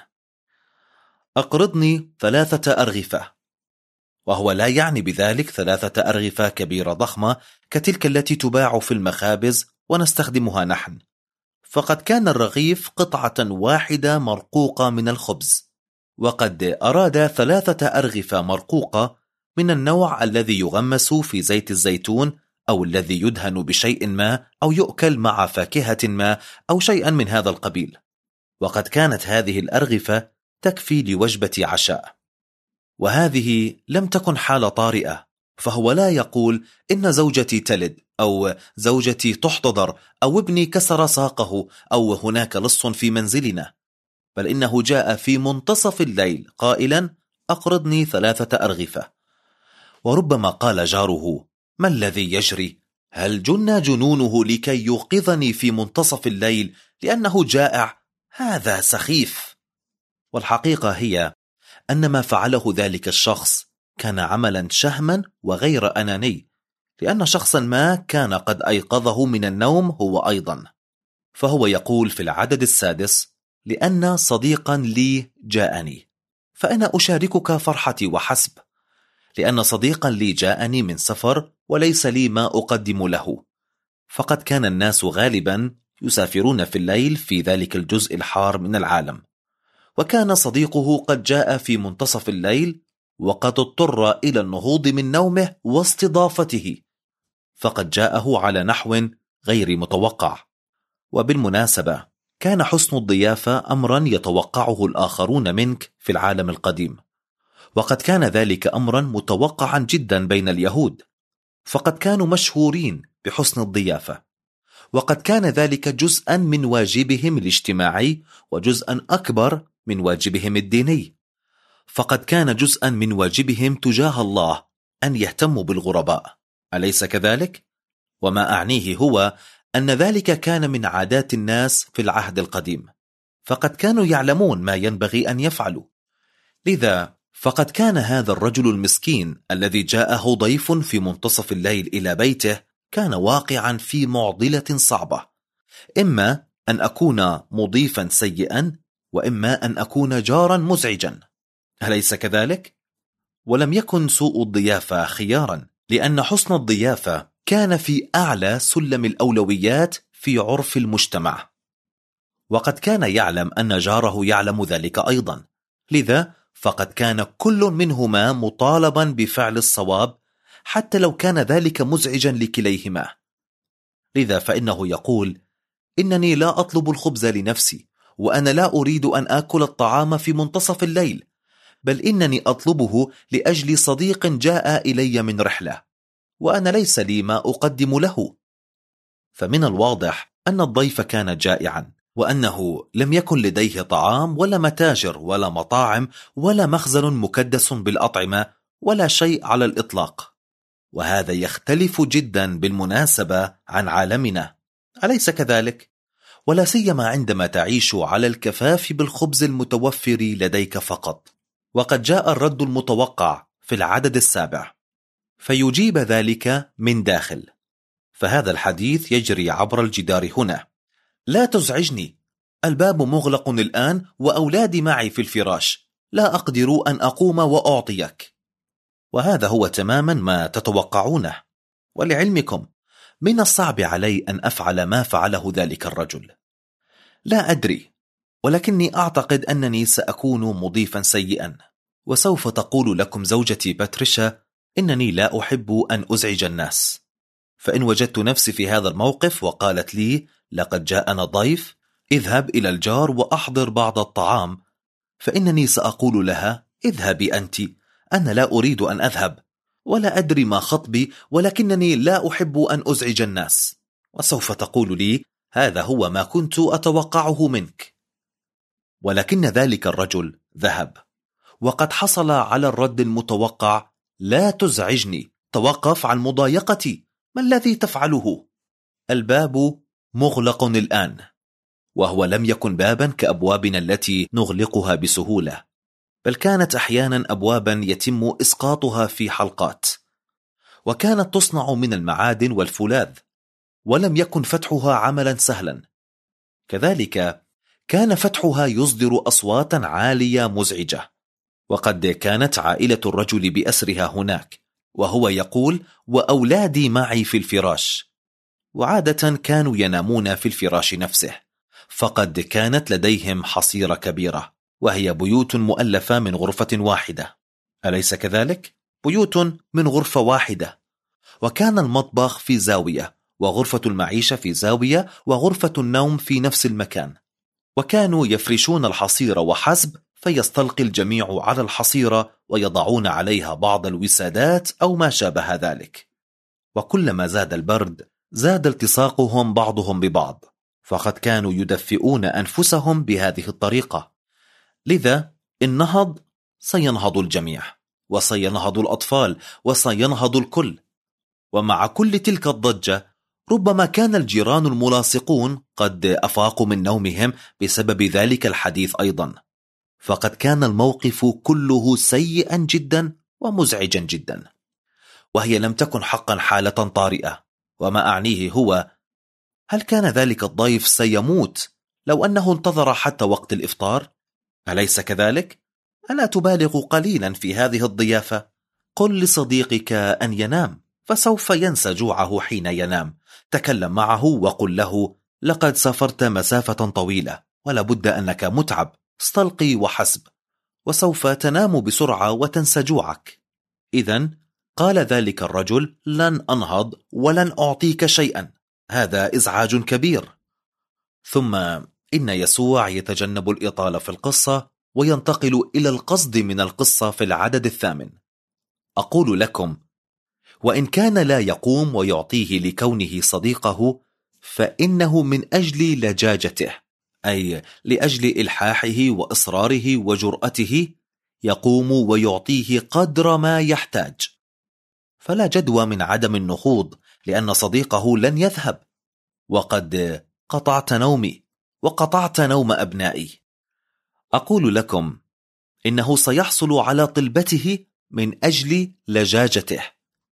أقرضني ثلاثة أرغفة، وهو لا يعني بذلك ثلاثة أرغفة كبيرة ضخمة كتلك التي تباع في المخابز ونستخدمها نحن، فقد كان الرغيف قطعة واحدة مرقوقة من الخبز، وقد أراد ثلاثة أرغفة مرقوقة من النوع الذي يغمس في زيت الزيتون، أو الذي يدهن بشيء ما، أو يؤكل مع فاكهة ما، أو شيئا من هذا القبيل. وقد كانت هذه الأرغفة تكفي لوجبة عشاء. وهذه لم تكن حالة طارئة، فهو لا يقول إن زوجتي تلد، أو زوجتي تحتضر، أو ابني كسر ساقه، أو هناك لص في منزلنا، بل إنه جاء في منتصف الليل قائلا: أقرضني ثلاثة أرغفة. وربما قال جاره: ما الذي يجري؟ هل جن جنونه لكي يوقظني في منتصف الليل لأنه جائع؟ هذا سخيف. والحقيقة هي أن ما فعله ذلك الشخص كان عملا شهما وغير أناني، لأن شخصا ما كان قد أيقظه من النوم هو أيضا. فهو يقول في العدد السادس: لأن صديقا لي جاءني، فأنا أشاركك فرحتي وحسب، لأن صديقا لي جاءني من سفر وليس لي ما أقدم له. فقد كان الناس غالبا يسافرون في الليل في ذلك الجزء الحار من العالم، وكان صديقه قد جاء في منتصف الليل وقد اضطر إلى النهوض من نومه واستضافته، فقد جاءه على نحو غير متوقع. وبالمناسبة كان حسن الضيافة أمرا يتوقعه الآخرون منك في العالم القديم، وقد كان ذلك أمرا متوقعا جدا بين اليهود، فقد كانوا مشهورين بحسن الضيافة، وقد كان ذلك جزءا من واجبهم الاجتماعي وجزءا أكبر من واجبهم الديني، فقد كان جزءا من واجبهم تجاه الله أن يهتموا بالغرباء، أليس كذلك؟ وما أعنيه هو أن ذلك كان من عادات الناس في العهد القديم، فقد كانوا يعلمون ما ينبغي أن يفعلوا. لذا فقد كان هذا الرجل المسكين الذي جاءه ضيف في منتصف الليل إلى بيته كان واقعا في معضلة صعبة، إما أن أكون مضيفا سيئا، وإما أن أكون جارا مزعجا، أليس كذلك؟ ولم يكن سوء الضيافة خيارا، لأن حسن الضيافة كان في أعلى سلم الأولويات في عرف المجتمع، وقد كان يعلم أن جاره يعلم ذلك أيضا، لذا فقد كان كل منهما مطالبا بفعل الصواب حتى لو كان ذلك مزعجا لكليهما. لذا فإنه يقول: إنني لا أطلب الخبز لنفسي، وأنا لا أريد أن آكل الطعام في منتصف الليل، بل إنني أطلبه لأجل صديق جاء إلي من رحلة، وأنا ليس لي ما أقدم له. فمن الواضح أن الضيف كان جائعا، وأنه لم يكن لديه طعام ولا متاجر ولا مطاعم ولا مخزن مكدس بالأطعمة ولا شيء على الإطلاق. وهذا يختلف جدا بالمناسبة عن عالمنا، أليس كذلك؟ ولا سيما عندما تعيش على الكفاف بالخبز المتوفر لديك فقط. وقد جاء الرد المتوقع في العدد السابع: فيجيب ذلك من داخل. فهذا الحديث يجري عبر الجدار هنا: لا تزعجني، الباب مغلق الآن وأولادي معي في الفراش، لا أقدر أن أقوم وأعطيك. وهذا هو تماما ما تتوقعونه. ولعلمكم من الصعب علي أن أفعل ما فعله ذلك الرجل. لا أدري، ولكني أعتقد أنني سأكون مضيفا سيئا. وسوف تقول لكم زوجتي باتريشا إنني لا أحب أن أزعج الناس، فإن وجدت نفسي في هذا الموقف وقالت لي لقد جاءنا ضيف، اذهب إلى الجار وأحضر بعض الطعام، فإنني سأقول لها اذهبي أنت، أنا لا أريد أن أذهب، ولا أدري ما خطبي، ولكنني لا أحب أن أزعج الناس. وسوف تقول لي هذا هو ما كنت أتوقعه منك. ولكن ذلك الرجل ذهب، وقد حصل على الرد المتوقع: لا تزعجني، توقف عن مضايقتي، ما الذي تفعله؟ الباب مغلق الآن. وهو لم يكن بابا كأبوابنا التي نغلقها بسهولة، بل كانت أحيانا أبوابا يتم إسقاطها في حلقات، وكانت تصنع من المعادن والفولاذ، ولم يكن فتحها عملا سهلا. كذلك كان فتحها يصدر أصواتا عالية مزعجة. وقد كانت عائلة الرجل بأسرها هناك، وهو يقول: وأولادي معي في الفراش. وعادة كانوا ينامون في الفراش نفسه، فقد كانت لديهم حصيرة كبيرة، وهي بيوت مؤلفة من غرفة واحدة، أليس كذلك؟ بيوت من غرفة واحدة. وكان المطبخ في زاوية، وغرفة المعيشة في زاوية، وغرفة النوم في نفس المكان. وكانوا يفرشون الحصيرة وحسب، فيستلقي الجميع على الحصيرة ويضعون عليها بعض الوسادات أو ما شابه ذلك. وكلما زاد البرد زاد التصاقهم بعضهم ببعض، فقد كانوا يدفئون أنفسهم بهذه الطريقة. لذا إن نهض سينهض الجميع، وسينهض الأطفال، وسينهض الكل. ومع كل تلك الضجة ربما كان الجيران الملاصقون قد أفاقوا من نومهم بسبب ذلك الحديث أيضا، فقد كان الموقف كله سيئا جدا ومزعجا جدا. وهي لم تكن حقا حالة طارئة. وما أعنيه هو: هل كان ذلك الضيف سيموت لو أنه انتظر حتى وقت الإفطار؟ أليس كذلك؟ ألا تبالغ قليلا في هذه الضيافة؟ قل لصديقك أن ينام، فسوف ينسى جوعه حين ينام. تكلم معه وقل له: لقد سافرت مسافة طويلة ولا بد أنك متعب، استلقي وحسب، وسوف تنام بسرعة وتنسى جوعك. إذن قال ذلك الرجل: لن أنهض ولن أعطيك شيئا، هذا إزعاج كبير. ثم إن يسوع يتجنب الإطالة في القصة وينتقل إلى القصد من القصة في العدد الثامن. أقول لكم: وإن كان لا يقوم ويعطيه لكونه صديقه، فإنه من أجل لجاجته، أي لأجل إلحاحه وإصراره وجرأته، يقوم ويعطيه قدر ما يحتاج. فلا جدوى من عدم النهوض، لأن صديقه لن يذهب. وقد قطعت نومي وقطعت نوم أبنائي. أقول لكم إنه سيحصل على طلبته من أجل لجاجته،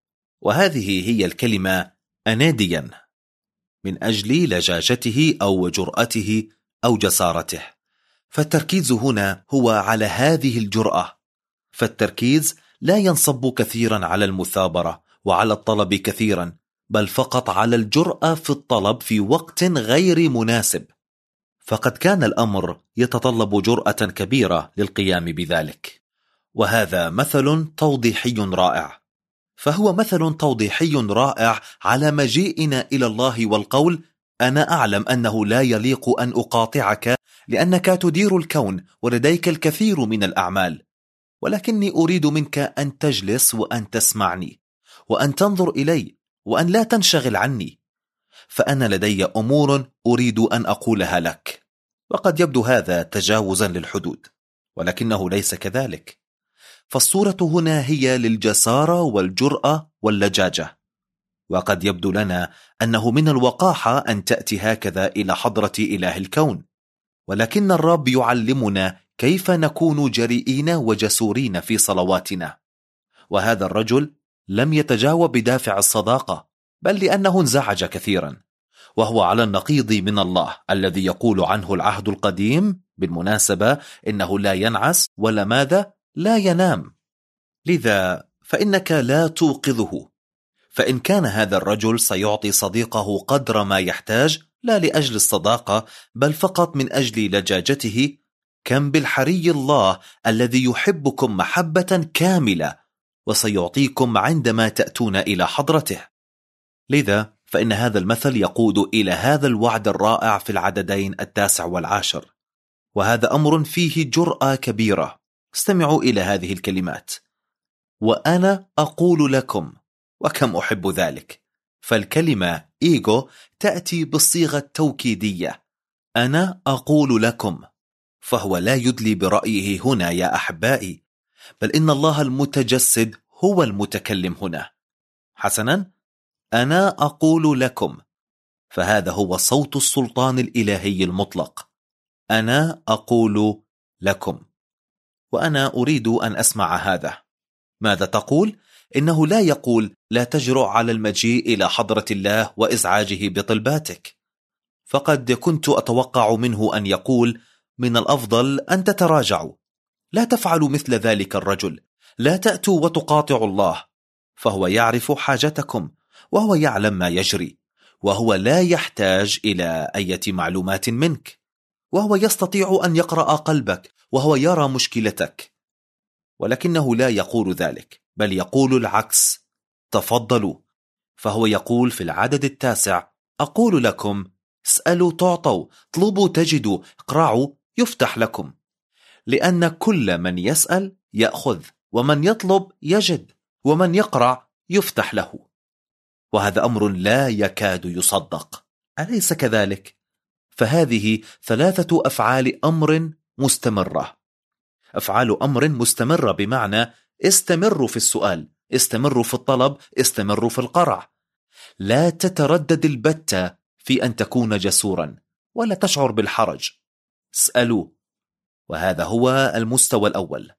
وهذه هي الكلمة أناديا، من أجل لجاجته أو جرأته أو جسارته. فالتركيز هنا هو على هذه الجرأة. فالتركيز لا ينصب كثيرا على المثابرة وعلى الطلب كثيرا، بل فقط على الجرأة في الطلب في وقت غير مناسب. فقد كان الأمر يتطلب جرأة كبيرة للقيام بذلك. وهذا مثل توضيحي رائع. فهو مثل توضيحي رائع على مجيئنا إلى الله والقول: أنا أعلم أنه لا يليق أن أقاطعك لأنك تدير الكون ولديك الكثير من الأعمال، ولكني أريد منك أن تجلس وأن تسمعني وأن تنظر إلي وأن لا تنشغل عني، فأنا لدي أمور أريد أن أقولها لك. وقد يبدو هذا تجاوزا للحدود، ولكنه ليس كذلك. فالصورة هنا هي للجسارة والجرأة واللجاجة. وقد يبدو لنا أنه من الوقاحة أن تأتي هكذا إلى حضرة إله الكون، ولكن الرب يعلمنا كيف نكون جريئين وجسورين في صلواتنا. وهذا الرجل لم يتجاوب بدافع الصداقة، بل لأنه انزعج كثيرا، وهو على النقيض من الله الذي يقول عنه العهد القديم بالمناسبة إنه لا ينعس ولا ماذا؟ لا ينام. لذا فإنك لا توقظه، فإن كان هذا الرجل سيعطي صديقه قدر ما يحتاج لا لأجل الصداقة بل فقط من أجل لجاجته، كم بالحري الله الذي يحبكم محبة كاملة وسيعطيكم عندما تأتون إلى حضرته. لذا فإن هذا المثل يقود إلى هذا الوعد الرائع في العددين التاسع والعاشر، وهذا أمر فيه جرأة كبيرة. استمعوا إلى هذه الكلمات: وأنا أقول لكم. وكم أحب ذلك، فالكلمة إيجو تأتي بالصيغة التوكيدية، أنا أقول لكم، فهو لا يدلي برأيه هنا يا أحبائي، بل إن الله المتجسد هو المتكلم هنا. حسنا، أنا أقول لكم، فهذا هو صوت السلطان الإلهي المطلق، أنا أقول لكم. وأنا أريد أن أسمع هذا. ماذا تقول؟ إنه لا يقول لا تجرؤ على المجيء إلى حضرة الله وإزعاجه بطلباتك. فقد كنت أتوقع منه أن يقول من الأفضل أن تتراجعوا، لا تفعلوا مثل ذلك الرجل، لا تأتوا وتقاطعوا الله، فهو يعرف حاجتكم وهو يعلم ما يجري، وهو لا يحتاج إلى أي معلومات منك، وهو يستطيع أن يقرأ قلبك وهو يرى مشكلتك. ولكنه لا يقول ذلك، بل يقول العكس، تفضلوا. فهو يقول في العدد التاسع: أقول لكم، اسألوا تعطوا، اطلبوا تجدوا، اقرعوا يفتح لكم، لأن كل من يسأل يأخذ، ومن يطلب يجد، ومن يقرع يفتح له. وهذا أمر لا يكاد يصدق، أليس كذلك؟ فهذه ثلاثة أفعال أمر مستمرة. أفعال أمر مستمرة بمعنى استمروا في السؤال، استمروا في الطلب، استمروا في القرع. لا تتردد البتة في أن تكون جسورا ولا تشعر بالحرج. اسألوا، وهذا هو المستوى الأول.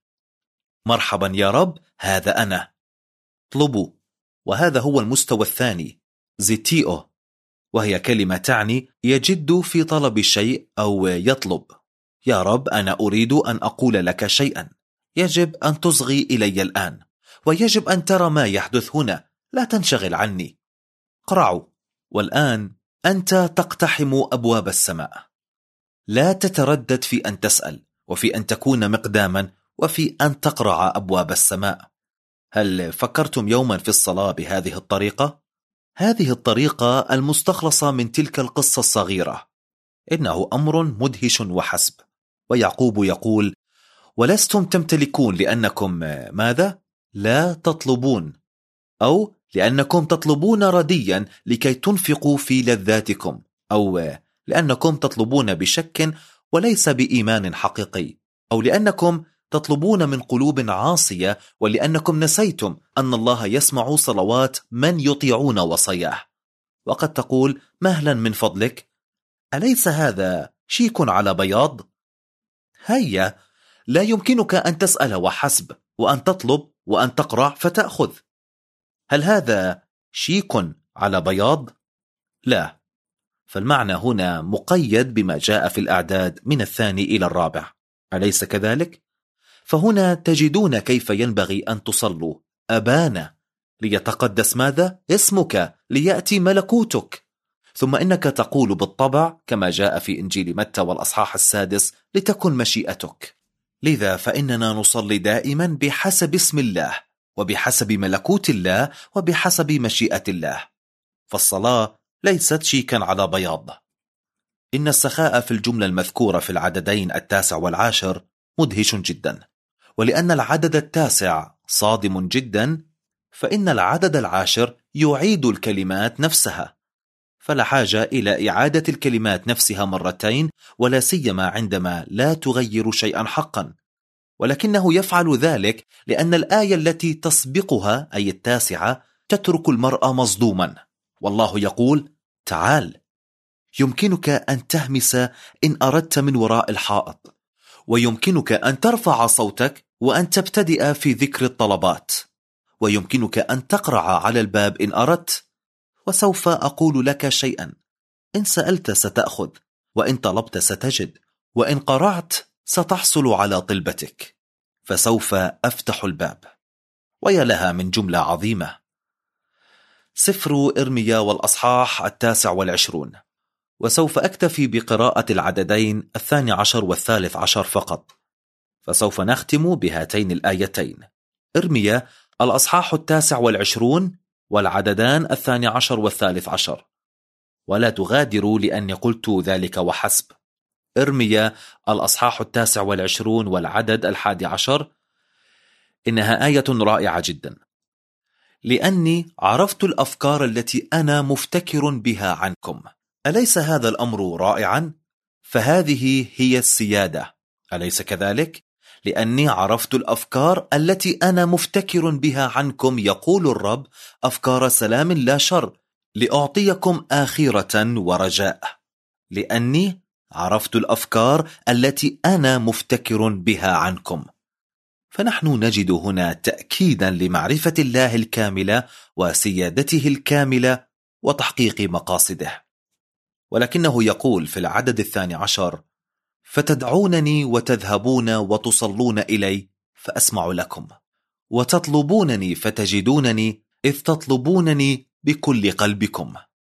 مرحبا يا رب، هذا أنا. اطلبوا، وهذا هو المستوى الثاني، زيتيو، وهي كلمة تعني يجد في طلب شيء أو يطلب. يا رب، أنا أريد أن أقول لك شيئا، يجب أن تصغي إلي الآن، ويجب أن ترى ما يحدث هنا، لا تنشغل عني. قرعوا، والآن أنت تقتحم أبواب السماء. لا تتردد في أن تسأل، وفي أن تكون مقداما، وفي أن تقرع أبواب السماء. هل فكرتم يوما في الصلاة بهذه الطريقة؟ هذه الطريقة المستخلصة من تلك القصة الصغيرة. إنه أمر مدهش وحسب. ويعقوب يقول: ولستم تمتلكون لأنكم ماذا؟ لا تطلبون، أو لأنكم تطلبون رديا لكي تنفقوا في لذاتكم، أو لأنكم تطلبون بشك وليس بإيمان حقيقي، أو لأنكم تطلبون من قلوب عاصية، ولأنكم نسيتم أن الله يسمع صلوات من يطيعون وصاياه. وقد تقول: مهلا من فضلك، أليس هذا شيك على بياض؟ هيا، لا يمكنك أن تسأل وحسب، وأن تطلب وأن تقرع فتأخذ. هل هذا شيك على بياض؟ لا، فالمعنى هنا مقيد بما جاء في الأعداد من الثاني إلى الرابع، أليس كذلك؟ فهنا تجدون كيف ينبغي أن تصلوا: أبانا ليتقدس ماذا؟ اسمك، ليأتي ملكوتك. ثم إنك تقول بالطبع كما جاء في إنجيل متى والأصحاح السادس: لتكن مشيئتك. لذا فإننا نصلي دائما بحسب اسم الله، وبحسب ملكوت الله، وبحسب مشيئة الله. فالصلاة ليست شيكا على بياض. إن السخاء في الجملة المذكورة في العددين التاسع والعاشر مدهش جدا، ولأن العدد التاسع صادم جدا، فإن العدد العاشر يعيد الكلمات نفسها، فلا حاجة إلى إعادة الكلمات نفسها مرتين، ولا سيما عندما لا تغير شيئا حقا. ولكنه يفعل ذلك لأن الآية التي تسبقها أي التاسعة تترك المرأة مصدوما، والله يقول: تعال، يمكنك أن تهمس إن أردت من وراء الحائط، ويمكنك أن ترفع صوتك وأن تبتدئ في ذكر الطلبات، ويمكنك أن تقرع على الباب إن أردت، وسوف أقول لك شيئا. إن سألت ستأخذ، وإن طلبت ستجد، وإن قرعت ستحصل على طلبتك، فسوف أفتح الباب. ويا لها من جملة عظيمة. سفر إرميا والأصحاح التاسع والعشرون. وسوف أكتفي بقراءة العددين الثاني عشر والثالث عشر فقط، فسوف نختم بهاتين الآيتين. إرميا الأصحاح التاسع والعشرون والعددان الثاني عشر والثالث عشر. ولا تغادروا لأني قلت ذلك وحسب. إرميا الأصحاح التاسع والعشرون والعدد الحادي عشر. إنها آية رائعة جدا. لأني عرفت الأفكار التي أنا مفتكر بها عنكم. أليس هذا الأمر رائعا؟ فهذه هي السيادة، أليس كذلك؟ لأني عرفت الأفكار التي أنا مفتكر بها عنكم، يقول الرب، أفكار سلام لا شر، لأعطيكم آخرة ورجاء. لأني عرفت الأفكار التي أنا مفتكر بها عنكم. فنحن نجد هنا تأكيدا لمعرفة الله الكاملة وسيادته الكاملة وتحقيق مقاصده. ولكنه يقول في العدد الثاني عشر: فتدعونني وتذهبون وتصلون إلي فأسمع لكم، وتطلبونني فتجدونني، إذ تطلبونني بكل قلبكم.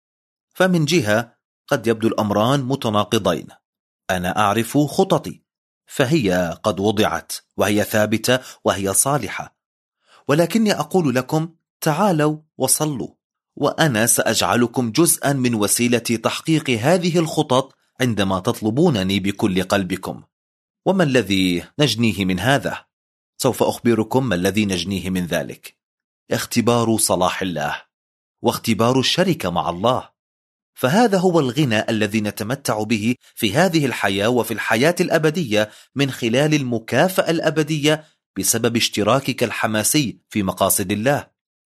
فمن جهة قد يبدو الأمران متناقضين. أنا أعرف خططي، فهي قد وضعت وهي ثابتة وهي صالحة، ولكني أقول لكم تعالوا وصلوا، وأنا سأجعلكم جزءا من وسيلة تحقيق هذه الخطط عندما تطلبونني بكل قلبكم. وما الذي نجنيه من هذا؟ سوف أخبركم ما الذي نجنيه من ذلك: اختبار صلاح الله واختبار الشركة مع الله. فهذا هو الغنى الذي نتمتع به في هذه الحياة وفي الحياة الأبدية من خلال المكافأة الأبدية بسبب اشتراكك الحماسي في مقاصد الله.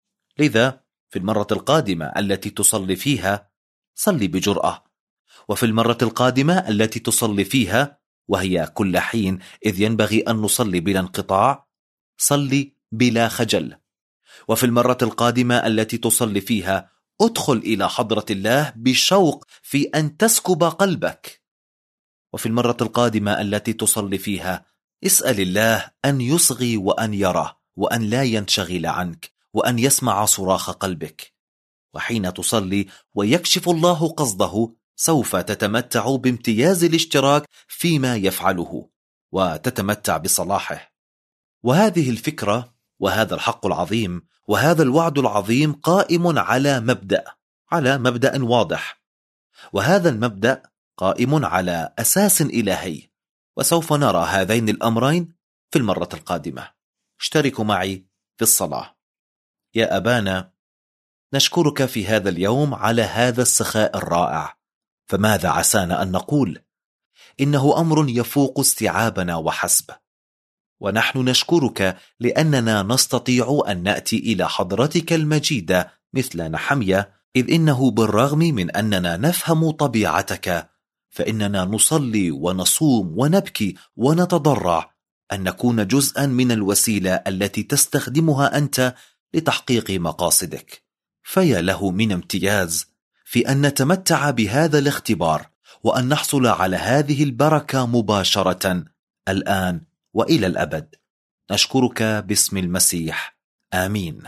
لذا في المرة القادمة التي تصلي فيها صلي بجرأة، وفي المرة القادمة التي تصلي فيها، وهي كل حين إذ ينبغي أن نصلي بلا انقطاع، صلي بلا خجل. وفي المرة القادمة التي تصلي فيها ادخل إلى حضرة الله بشوق في أن تسكب قلبك. وفي المرة القادمة التي تصلي فيها اسأل الله أن يصغي وأن يرى وأن لا ينشغل عنك وأن يسمع صراخ قلبك. وحين تصلي ويكشف الله قصده سوف تتمتع بامتياز الاشتراك فيما يفعله وتتمتع بصلاحه. وهذه الفكرة وهذا الحق العظيم وهذا الوعد العظيم قائم على مبدأ على مبدأ واضح، وهذا المبدأ قائم على أساس إلهي. وسوف نرى هذين الأمرين في المرة القادمة. اشتركوا معي في الصلاة. يا أبانا، نشكرك في هذا اليوم على هذا السخاء الرائع. فماذا عسانا أن نقول؟ إنه أمر يفوق استيعابنا وحسب. ونحن نشكرك لأننا نستطيع أن نأتي إلى حضرتك المجيدة مثل نحمية، إذ إنه بالرغم من أننا نفهم طبيعتك فإننا نصلي ونصوم ونبكي ونتضرع أن نكون جزءا من الوسيلة التي تستخدمها أنت لتحقيق مقاصدك. فيا له من امتياز في أن نتمتع بهذا الاختبار وأن نحصل على هذه البركة مباشرة الآن وإلى الأبد. نشكرك باسم المسيح، آمين.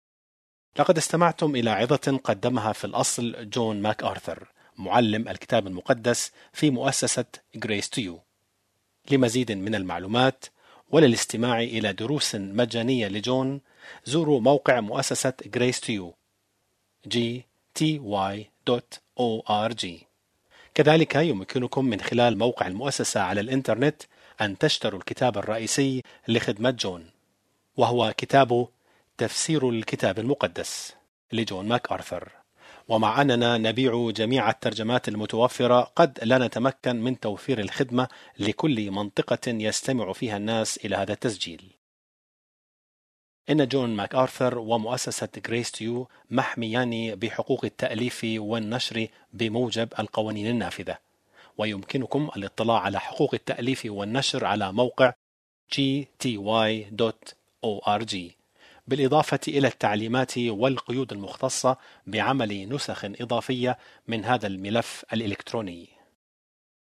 لقد استمعتم إلى عظة قدمها في الأصل جون ماك آرثر، معلم الكتاب المقدس في مؤسسة Grace to You. لمزيد من المعلومات وللاستماع إلى دروس مجانية لجون زوروا موقع مؤسسة Grace to You جي تي واي دوت أو آر جي. كذلك يمكنكم من خلال موقع المؤسسة على الإنترنت أن تشتروا الكتاب الرئيسي لخدمة جون، وهو كتاب تفسير الكتاب المقدس لجون ماك آرثر. ومع أننا نبيع جميع الترجمات المتوفرة قد لا نتمكن من توفير الخدمة لكل منطقة يستمع فيها الناس إلى هذا التسجيل. إن جون ماك آرثر ومؤسسة Grace to You محميان بحقوق التأليف والنشر بموجب القوانين النافذة، ويمكنكم الاطلاع على حقوق التأليف والنشر على موقع جي تي واي دوت أو آر جي. بالإضافة إلى التعليمات والقيود المختصة بعمل نسخ إضافية من هذا الملف الإلكتروني.